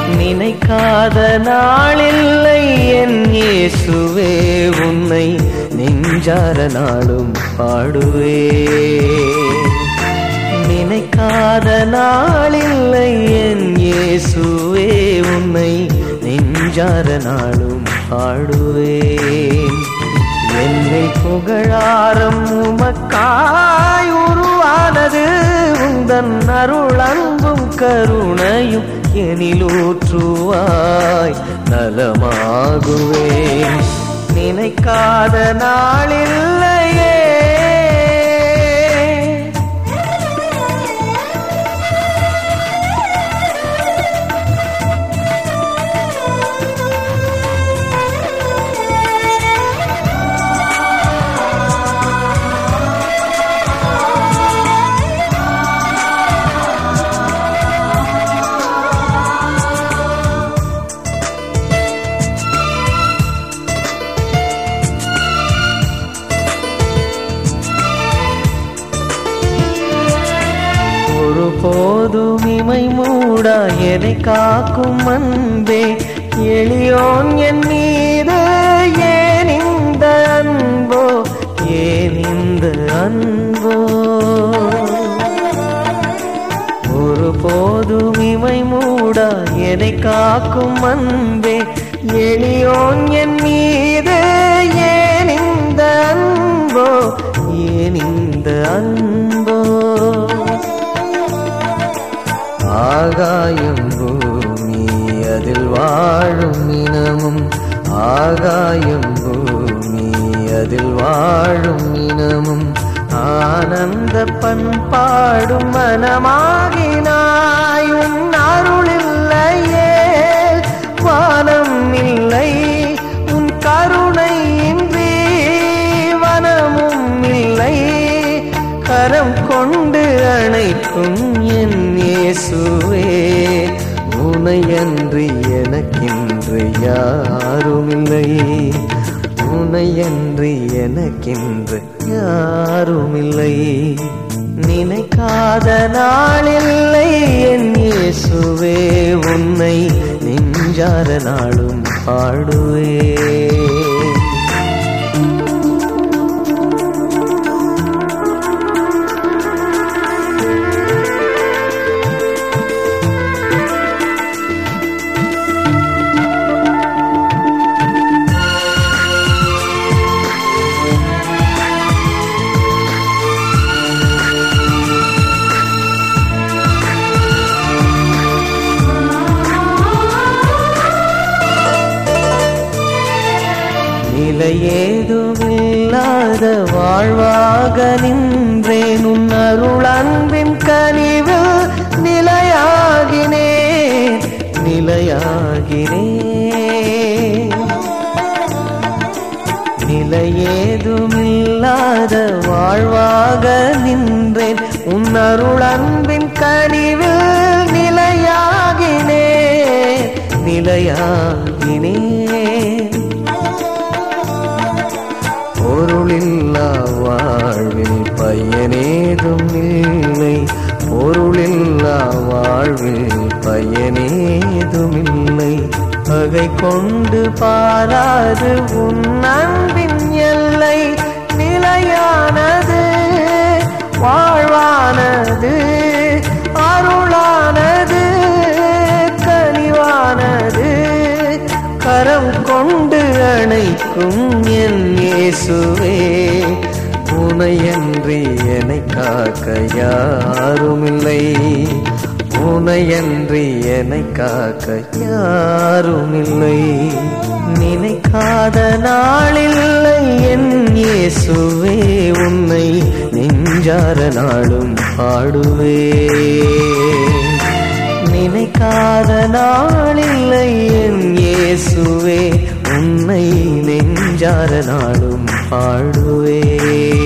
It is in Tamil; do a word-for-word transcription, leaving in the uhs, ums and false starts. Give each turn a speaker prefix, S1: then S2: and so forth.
S1: நினைக்காத நாளில்லை என் இயேசுவே, உன்னை நெஞ்சார நாளும் பாடுவே. நினைக்காத நாளில்லை என் இயேசுவே, உன்னை நெஞ்சார நாளும் பாடுவேன். என்னை புகழாரம் உமக்காய் உருவானது, உந்தன் அருள் அன்பும் கருணையும் எனிலூற்றுவாய் நலமாகுவேன். நினைக்காத நாளில்லையே. ஒருபோதும் இமை மூடா என்னை காக்கும் அன்பே, எளியோன் என் மீது ஏன் இந்த அன்போ, ஏன் இந்த அன்போ. ஒருபோதும் இமை மூடா என்னை காக்கும் அன்பே, எளியோன் என் மீது ஏன் இந்த அன்போ, ஏன் இந்த அன்போ. ஆகாயம் பூமி அதில் வாழும் இனமும், ஆகாயம் பூமி அதில் வாழும் இனமும், ஆனந்த பண்பாடும் மனமாகினாய். உன் அருள் இல்லையே வானம் இல்லை, உன் கருணை இன்றி வனமும் இல்லை. கரம் கொண்டு அணைக்கும் என் இயேசுவே, உனையன்றி எனக்கென்று யாருமில்லை, உனையன்றி எனக்கென்று யாருமில்லை. நினைக்காத நாளில்லை என் இயேசுவே, உன்னை நெஞ்சார நாளும் பாடுவே. நிலையேதுமில்லாத வாழ்வாக நின்றேன், உன் அருள் அன்பின் கனிவு நிலையாகினேன், நிலையாகினேன். நிலையேதுமில்லாத வாழ்வாக நின்றேன், உன் அருள் அன்பின் கனிவு நிலையாகினேன், நிலையாகினேன். பொருளில்லா வாழ்வில் பயனேதும் இல்லை, பொருளில்லா வாழ்வில் பயனேதும் இல்லை. பகை கொண்டு பாராது உன் அன்பின் எல்லை, நிலையானது வாழ்வானது அருளானது கனிவானது. கரம் கொண்டு அணைக்கும் என் இயேசுவே, உனையன்றி என்னை காக்க யாருமில்லை, உனையன்றி என்னை காக்க யாருமில்லை. நினைக்காத நாளில்லை என் இயேசுவே, உன்னை நெஞ்சார நாளும் பாடுவே. நினைக்காத நாளில்லை என் இயேசுவே, உன்னை நெஞ்சார நாளும் பாடுவே.